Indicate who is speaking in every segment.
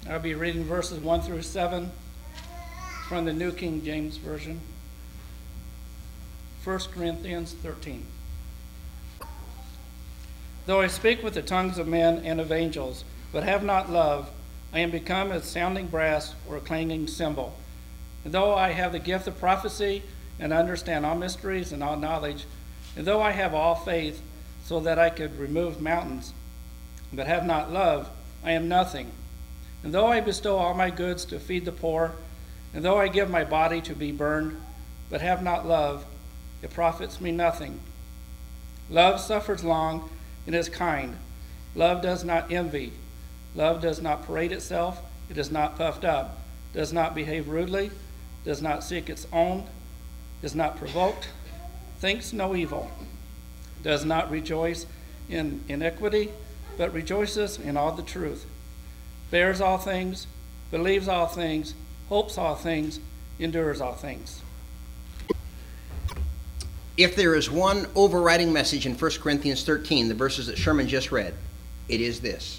Speaker 1: I'll be reading verses 1 through 7 from the New King James Version. 1 Corinthians 13. Though I speak with the tongues of men and of angels, but have not love, I am become as sounding brass or a clanging cymbal. And though I have the gift of prophecy and understand all mysteries and all knowledge, and though I have all faith so that I could remove mountains, but have not love, I am nothing. And though I bestow all my goods to feed the poor, and though I give my body to be burned, but have not love, it profits me nothing. Love suffers long and is kind. Love does not envy. Love does not parade itself. It is not puffed up, does not behave rudely, does not seek its own, is not provoked, thinks no evil, does not rejoice in iniquity, but rejoices in all the truth, bears all things, believes all things, hopes all things, endures all things.
Speaker 2: If there is one overriding message in 1 Corinthians 13, the verses that Sherman just read, it is this: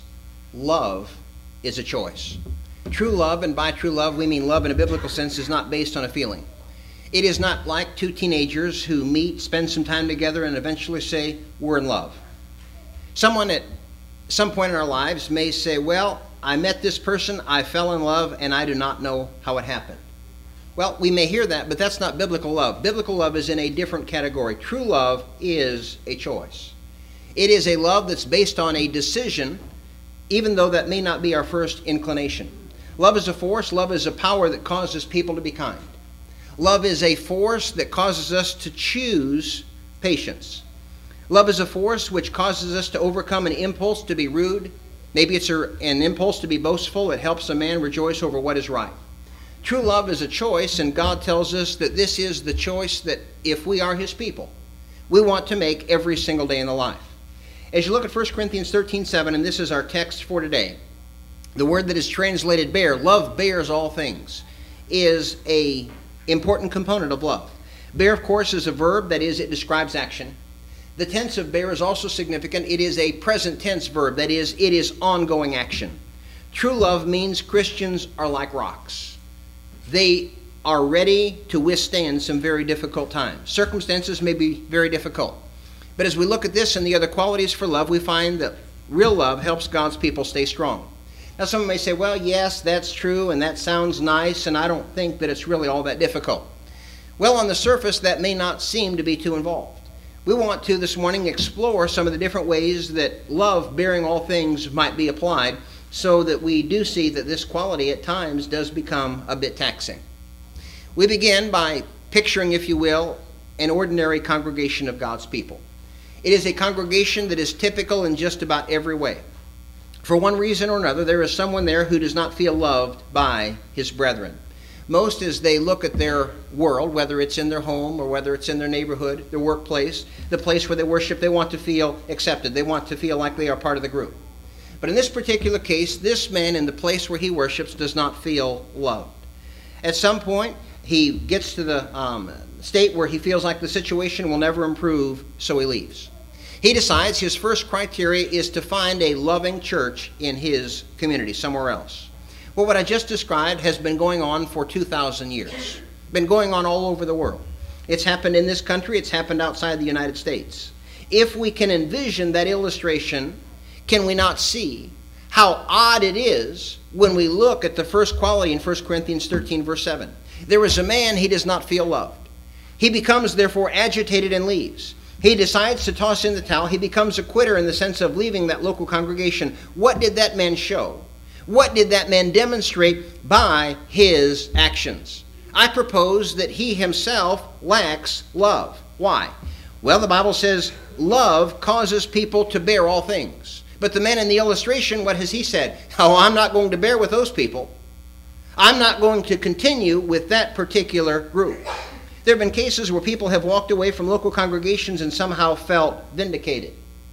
Speaker 2: love is a choice. True love, and by true love we mean love in a biblical sense, is not based on a feeling. It is not like two teenagers who meet, spend some time together, and eventually say, we're in love. Someone at some point in our lives may say, well, I met this person, I fell in love, and I do not know how it happened. Well, we may hear that, but that's not biblical love. Biblical love is in a different category. True love is a choice. It is a love that's based on a decision, even though that may not be our first inclination. Love is a force. Love is a power that causes people to be kind. Love is a force that causes us to choose patience. Love is a force which causes us to overcome an impulse to be rude. Maybe it's an impulse to be boastful. It helps a man rejoice over what is right. True love is a choice, and God tells us that this is the choice that if we are His people, we want to make every single day in the life. As you look at 1 Corinthians 13:7, and this is our text for today, the word that is translated bear, love bears all things, is an important component of love. Bear, of course, is a verb. That is, it describes action. The tense of bear is also significant. It is a present tense verb. That is, it is ongoing action. True love means Christians are like rocks. They are ready to withstand some very difficult times. Circumstances may be very difficult. But as we look at this and the other qualities for love, we find that real love helps God's people stay strong. Now, someone may say, well, yes, that's true, and that sounds nice, and I don't think that it's really all that difficult. Well, on the surface, that may not seem to be too involved. We want to, this morning, explore some of the different ways that love, bearing all things, might be applied, so that we do see that this quality at times does become a bit taxing. We begin by picturing, if you will, an ordinary congregation of God's people. It is a congregation that is typical in just about every way. For one reason or another, there is someone there who does not feel loved by his brethren. Most, as they look at their world, whether it's in their home or whether it's in their neighborhood, their workplace, the place where they worship, they want to feel accepted. They want to feel like they are part of the group. But in this particular case, this man in the place where he worships does not feel loved. At some point, he gets to the state where he feels like the situation will never improve, so he leaves. He decides his first criteria is to find a loving church in his community, somewhere else. Well, what I just described has been going on for 2,000 years. Been going on all over the world. It's happened in this country. It's happened outside the United States. If we can envision that illustration, can we not see how odd it is when we look at the first quality in 1 Corinthians 13, verse 7? There is a man, he does not feel loved. He becomes, therefore, agitated and leaves. He decides to toss in the towel. He becomes a quitter in the sense of leaving that local congregation. What did that man show? What did that man demonstrate by his actions? I propose that he himself lacks love. Why? Well, the Bible says love causes people to bear all things. But the man in the illustration, what has he said? Oh, I'm not going to bear with those people. I'm not going to continue with that particular group. There have been cases where people have walked away from local congregations and somehow felt vindicated.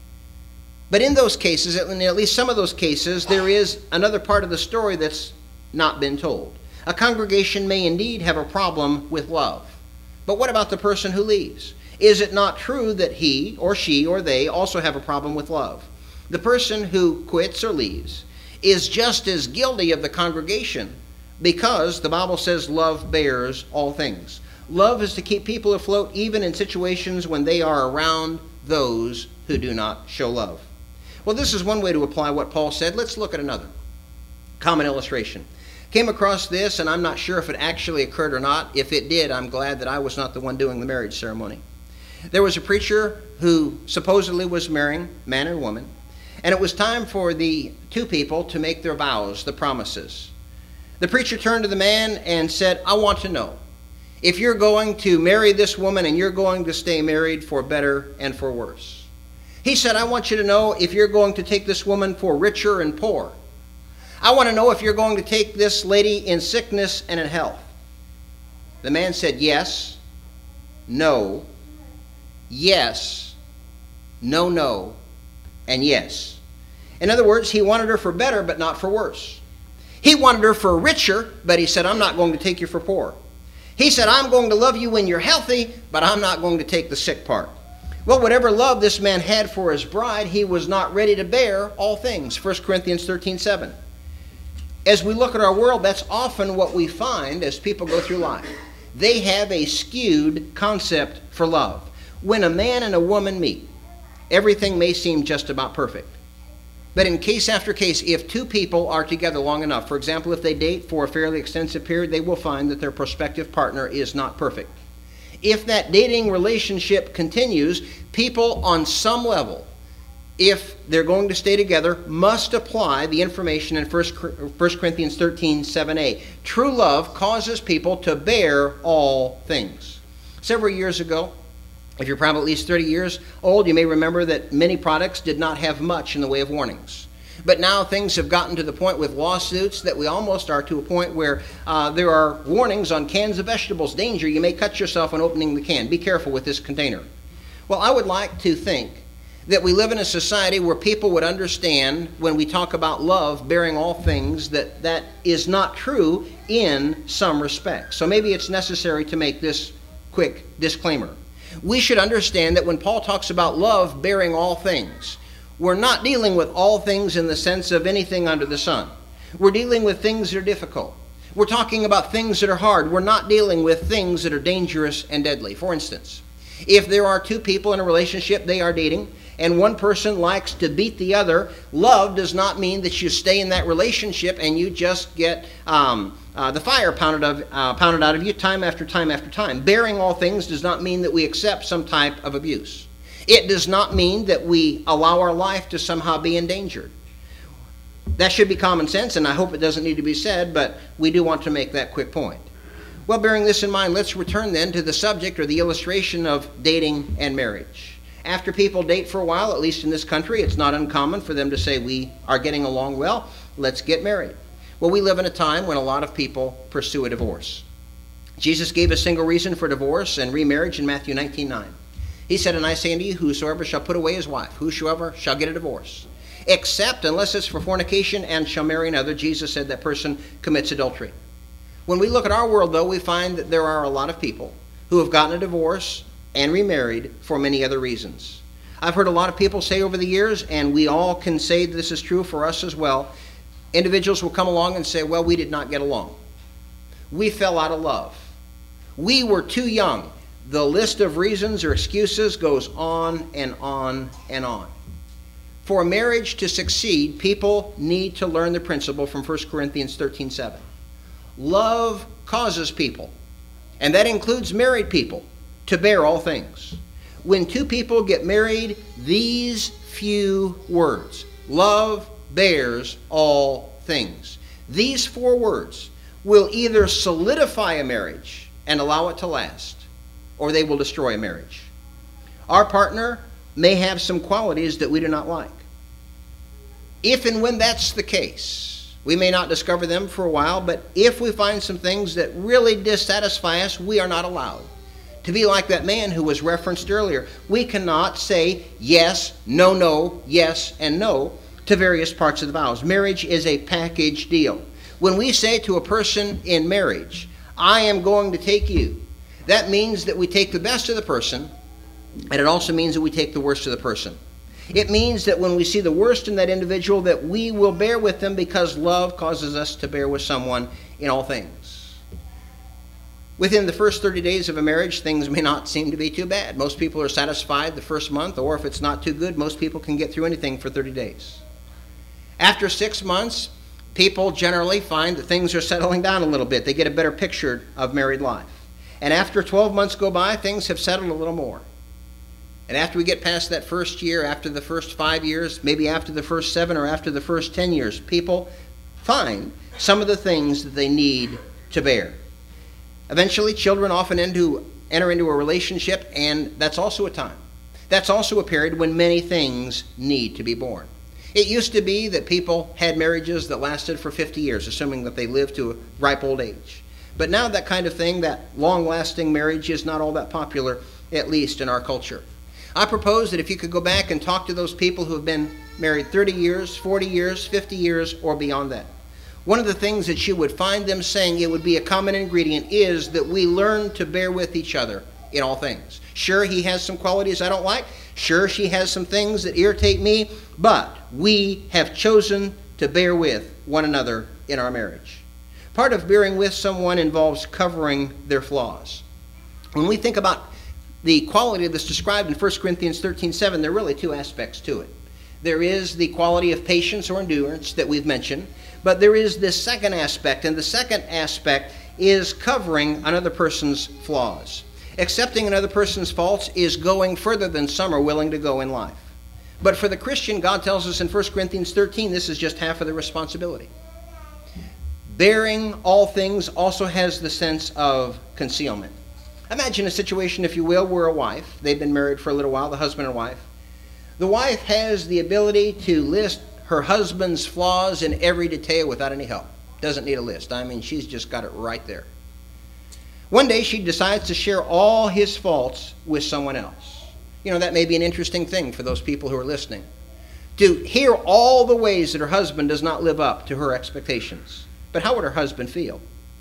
Speaker 2: But in those cases, in at least some of those cases, there is another part of the story that's not been told. A congregation may indeed have a problem with love. But what about the person who leaves? Is it not true that he or she or they also have a problem with love? The person who quits or leaves is just as guilty of the congregation, because the Bible says love bears all things. Love is to keep people afloat even in situations when they are around those who do not show love. Well, this is one way to apply what Paul said. Let's look at another common illustration. Came across this, and I'm not sure if it actually occurred or not. If it did, I'm glad that I was not the one doing the marriage ceremony. There was a preacher who supposedly was marrying man and woman, and it was time for the two people to make their vows, the promises. The preacher turned to the man and said, I want to know, if you're going to marry this woman and you're going to stay married for better and for worse. He said, I want you to know if you're going to take this woman for richer and poor. I want to know if you're going to take this lady in sickness and in health. The man said, yes, no, yes, no, no, and yes. In other words, he wanted her for better, but not for worse. He wanted her for richer, but he said, I'm not going to take you for poor. He said, I'm going to love you when you're healthy, but I'm not going to take the sick part. Well, whatever love this man had for his bride, he was not ready to bear all things. 1 Corinthians 13:7. As we look at our world, that's often what we find as people go through life. They have a skewed concept for love. When a man and a woman meet, everything may seem just about perfect. But in case after case, if two people are together long enough, for example, if they date for a fairly extensive period, they will find that their prospective partner is not perfect. If that dating relationship continues, people on some level, if they're going to stay together, must apply the information in 1 Corinthians 13:7a. True love causes people to bear all things. Several years ago, if you're probably at least 30 years old, you may remember that many products did not have much in the way of warnings. But now things have gotten to the point with lawsuits that we almost are to a point where there are warnings on cans of vegetables. Danger, you may cut yourself when opening the can. Be careful with this container. Well, I would like to think that we live in a society where people would understand when we talk about love bearing all things that that is not true in some respects. So maybe it's necessary to make this quick disclaimer. We should understand that when Paul talks about love bearing all things, we're not dealing with all things in the sense of anything under the sun. We're dealing with things that are difficult. We're talking about things that are hard. We're not dealing with things that are dangerous and deadly. For instance, if there are two people in a relationship, they are dating, and one person likes to beat the other, love does not mean that you stay in that relationship and you just get the fire pounded out of you time after time after time. Bearing all things does not mean that we accept some type of abuse. It does not mean that we allow our life to somehow be endangered. That should be common sense, and I hope it doesn't need to be said, but we do want to make that quick point. Well, bearing this in mind, let's return then to the subject or the illustration of dating and marriage. After people date for a while, at least in this country, it's not uncommon for them to say, we are getting along well, let's get married. Well, we live in a time when a lot of people pursue a divorce. Jesus gave a single reason for divorce and remarriage in Matthew 19:9. He said, and I say unto you, whosoever shall put away his wife, whosoever shall get a divorce, except unless it's for fornication and shall marry another, Jesus said that person commits adultery. When we look at our world, though, we find that there are a lot of people who have gotten a divorce and remarried for many other reasons. I've heard a lot of people say over the years, and we all can say this is true for us as well, individuals will come along and say, well, we did not get along. We fell out of love. We were too young. The list of reasons or excuses goes on and on and on. For a marriage to succeed, people need to learn the principle from 1 Corinthians 13:7. Love causes people, and that includes married people, to bear all things. When two people get married, these few words, love bears all things. These 4 words will either solidify a marriage and allow it to last, or they will destroy a marriage. Our partner may have some qualities that we do not like. If and when that's the case, we may not discover them for a while, but if we find some things that really dissatisfy us, we are not allowed to be like that man who was referenced earlier. We cannot say yes, no, no, yes, and no to various parts of the vows. Marriage is a package deal. When we say to a person in marriage, I am going to take you, that means that we take the best of the person, and it also means that we take the worst of the person. It means that when we see the worst in that individual, that we will bear with them because love causes us to bear with someone in all things. Within the first 30 days of a marriage, things may not seem to be too bad. Most people are satisfied the first month, or if it's not too good, most people can get through anything for 30 days. After 6 months, people generally find that things are settling down a little bit. They get a better picture of married life. And after 12 months go by, things have settled a little more. And after we get past that first year, after the first 5 years, maybe after the first 7 or after the first 10 years, people find some of the things that they need to bear. Eventually, children often enter into a relationship, and that's also a time. That's also a period when many things need to be born. It used to be that people had marriages that lasted for 50 years, assuming that they lived to a ripe old age. But now that kind of thing, that long-lasting marriage, is not all that popular, at least in our culture. I propose that if you could go back and talk to those people who have been married 30 years, 40 years, 50 years, or beyond that, one of the things that you would find them saying, it would be a common ingredient, is that we learn to bear with each other in all things. Sure, he has some qualities I don't like. Sure, she has some things that irritate me. But we have chosen to bear with one another in our marriage. Part of bearing with someone involves covering their flaws. When we think about the quality that's described in 1 Corinthians 13:7, there are really two aspects to it. There is the quality of patience or endurance that we've mentioned, but there is this second aspect, and the second aspect is covering another person's flaws. Accepting another person's faults is going further than some are willing to go in life. But for the Christian, God tells us in 1 Corinthians 13, this is just half of the responsibility. Bearing all things also has the sense of concealment. Imagine a situation, if you will, where a wife, they've been married for a little while, the husband and wife. The wife has the ability to list her husband's flaws in every detail without any help. Doesn't need a list. I mean, she's just got it right there. One day she decides to share all his faults with someone else. You know, that may be an interesting thing for those people who are listening. To hear all the ways that her husband does not live up to her expectations. But how would her husband feel?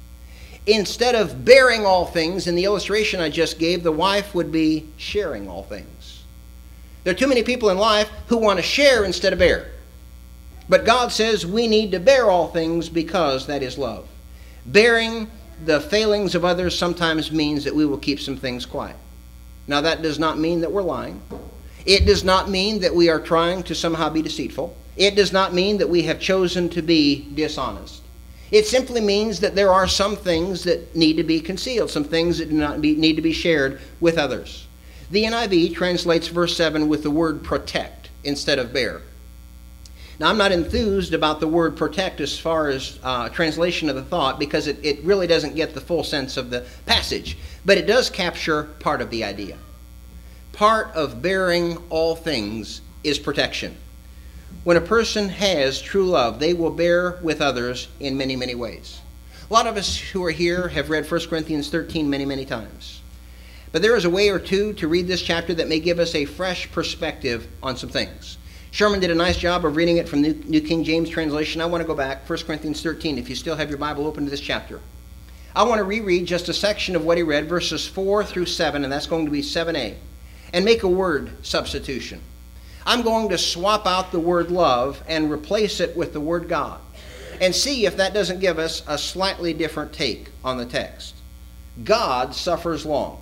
Speaker 2: Instead of bearing all things, in the illustration I just gave, the wife would be sharing all things. There are too many people in life who want to share instead of bear. But God says we need to bear all things because that is love. Bearing the failings of others sometimes means that we will keep some things quiet. Now, that does not mean that we're lying. It does not mean that we are trying to somehow be deceitful. It does not mean that we have chosen to be dishonest. It simply means that there are some things that need to be concealed, some things that need to be shared with others. The NIV translates verse 7 with the word protect instead of bear. Now, I'm not enthused about the word protect as far as translation of the thought, because it really doesn't get the full sense of the passage, but it does capture part of the idea. Part of bearing all things is protection. When a person has true love, they will bear with others in many, many ways. A lot of us who are here have read 1 Corinthians 13 many, many times. But there is a way or two to read this chapter that may give us a fresh perspective on some things. Sherman did a nice job of reading it from the New King James translation. I want to go back, 1 Corinthians 13, if you still have your Bible open to this chapter. I want to reread just a section of what he read, verses 4 through 7, and that's going to be 7a, and make a word substitution. I'm going to swap out the word love and replace it with the word God, and see if that doesn't give us a slightly different take on the text. God suffers long.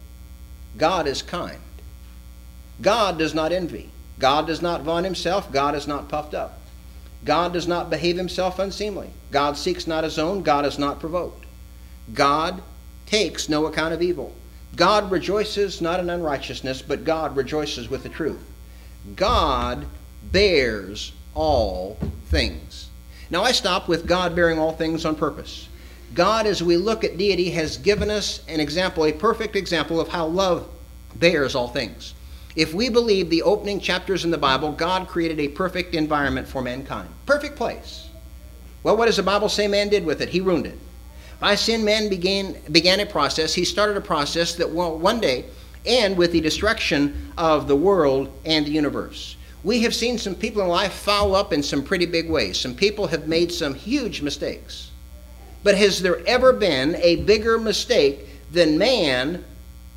Speaker 2: God is kind. God does not envy. God does not vaunt himself. God is not puffed up. God does not behave himself unseemly. God seeks not his own. God is not provoked. God takes no account of evil. God rejoices not in unrighteousness, but God rejoices with the truth. God bears all things. Now, I stop with God bearing all things on purpose. God, as we look at deity, has given us an example, a perfect example of how love bears all things. If we believe the opening chapters in the Bible, God created a perfect environment for mankind. Perfect place. Well, what does the Bible say man did with it? He ruined it. By sin, man began a process. He started a process that will one day end with the destruction of the world and the universe. We have seen some people in life foul up in some pretty big ways. Some people have made some huge mistakes. But has there ever been a bigger mistake than man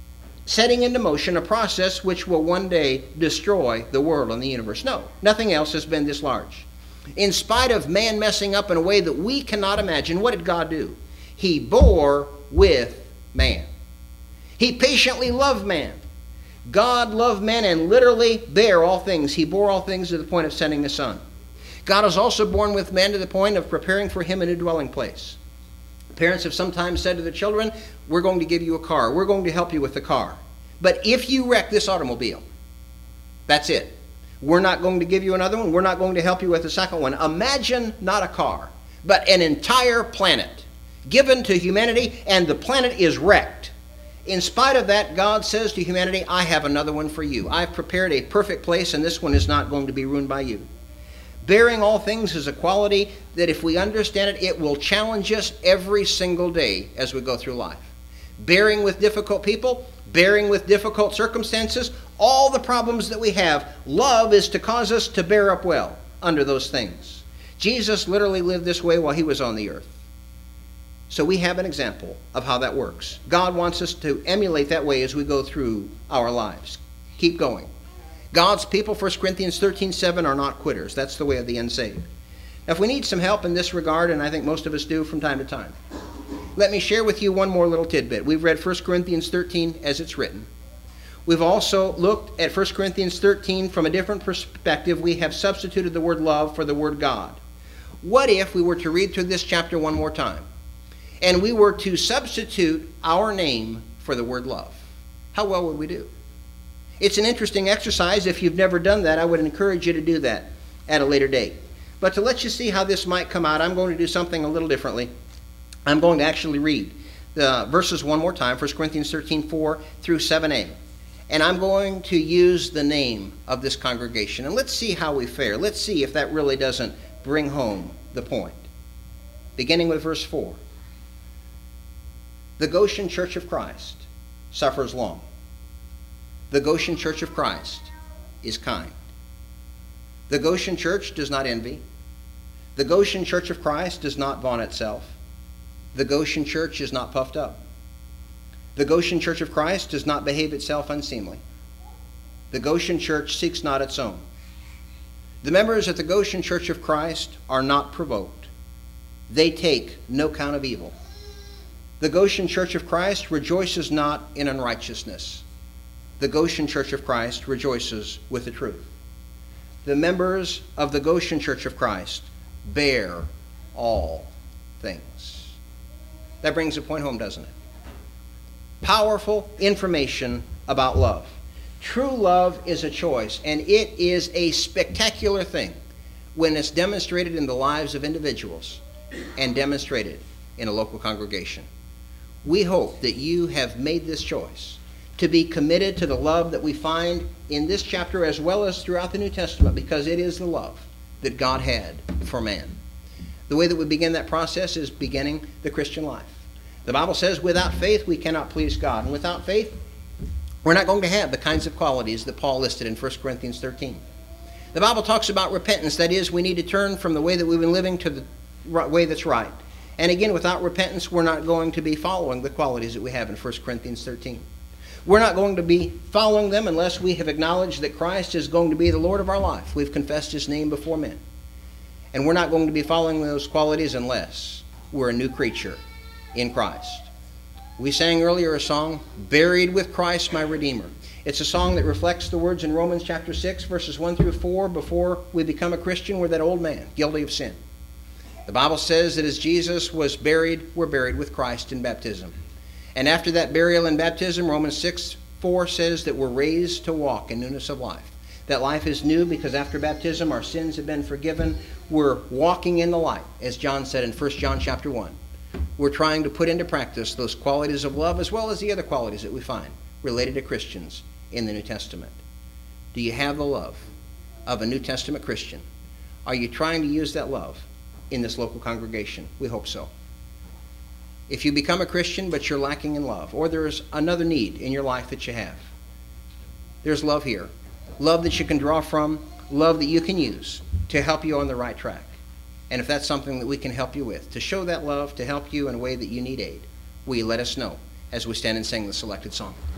Speaker 2: setting into motion a process which will one day destroy the world and the universe. No, nothing else has been this large. In spite of man messing up in a way that we cannot imagine, what did God do? He bore with man. He patiently loved man. God loved man and literally bare all things. He bore all things to the point of sending the Son. God has also borne with man to the point of preparing for him a new dwelling place. Parents have sometimes said to their children, we're going to give you a car. We're going to help you with the car. But if you wreck this automobile, that's it. We're not going to give you another one. We're not going to help you with the second one. Imagine not a car, but an entire planet given to humanity, and the planet is wrecked. In spite of that, God says to humanity, I have another one for you. I've prepared a perfect place, and this one is not going to be ruined by you. Bearing all things is a quality that if we understand it, it will challenge us every single day as we go through life. Bearing with difficult people, bearing with difficult circumstances, all the problems that we have, love is to cause us to bear up well under those things. Jesus literally lived this way while he was on the earth. So we have an example of how that works. God wants us to emulate that way as we go through our lives. Keep going. God's people, 1 Corinthians 13:7, are not quitters. That's the way of the unsaved. Now, if we need some help in this regard, and I think most of us do from time to time, let me share with you one more little tidbit. We've read 1 Corinthians 13 as it's written. We've also looked at 1 Corinthians 13 from a different perspective. We have substituted the word love for the word God. What if we were to read through this chapter one more time, and we were to substitute our name for the word love? How well would we do? It's an interesting exercise. If you've never done that, I would encourage you to do that at a later date. But to let you see how this might come out, I'm going to do something a little differently. I'm going to actually read the verses one more time, 1 Corinthians 13:4 through 7a. And I'm going to use the name of this congregation. And let's see how we fare. Let's see if that really doesn't bring home the point. Beginning with verse 4. The Goshen Church of Christ suffers long. The Goshen Church of Christ is kind. The Goshen Church does not envy. The Goshen Church of Christ does not vaunt itself. The Goshen Church is not puffed up. The Goshen Church of Christ does not behave itself unseemly. The Goshen Church seeks not its own. The members of the Goshen Church of Christ are not provoked. They take no count of evil. The Goshen Church of Christ rejoices not in unrighteousness. The Goshen Church of Christ rejoices with the truth. The members of the Goshen Church of Christ bear all things. That brings the point home, doesn't it? Powerful information about love. True love is a choice, and it is a spectacular thing when it's demonstrated in the lives of individuals and demonstrated in a local congregation. We hope that you have made this choice to be committed to the love that we find in this chapter as well as throughout the New Testament, because it is the love that God had for man. The way that we begin that process is beginning the Christian life. The Bible says without faith we cannot please God. And without faith, we're not going to have the kinds of qualities that Paul listed in 1 Corinthians 13. The Bible talks about repentance. That is, we need to turn from the way that we've been living to the way that's right. And again, without repentance, we're not going to be following the qualities that we have in 1 Corinthians 13. We're not going to be following them unless we have acknowledged that Christ is going to be the Lord of our life. We've confessed his name before men. And we're not going to be following those qualities unless we're a new creature in Christ. We sang earlier a song, Buried with Christ my Redeemer. It's a song that reflects the words in Romans chapter 6, verses 1 through 4. Before we become a Christian, we're that old man, guilty of sin. The Bible says that as Jesus was buried, we're buried with Christ in baptism. And after that burial and baptism, Romans 6:4 says that we're raised to walk in newness of life. That life is new because after baptism our sins have been forgiven. We're walking in the light, as John said in 1 John chapter 1. We're trying to put into practice those qualities of love as well as the other qualities that we find related to Christians in the New Testament. Do you have the love of a New Testament Christian? Are you trying to use that love in this local congregation? We hope so. If you become a Christian but you're lacking in love, or there's another need in your life that you have, there's love here. Love that you can draw from, love that you can use to help you on the right track. And if that's something that we can help you with, to show that love, to help you in a way that you need aid, will you let us know as we stand and sing the selected song?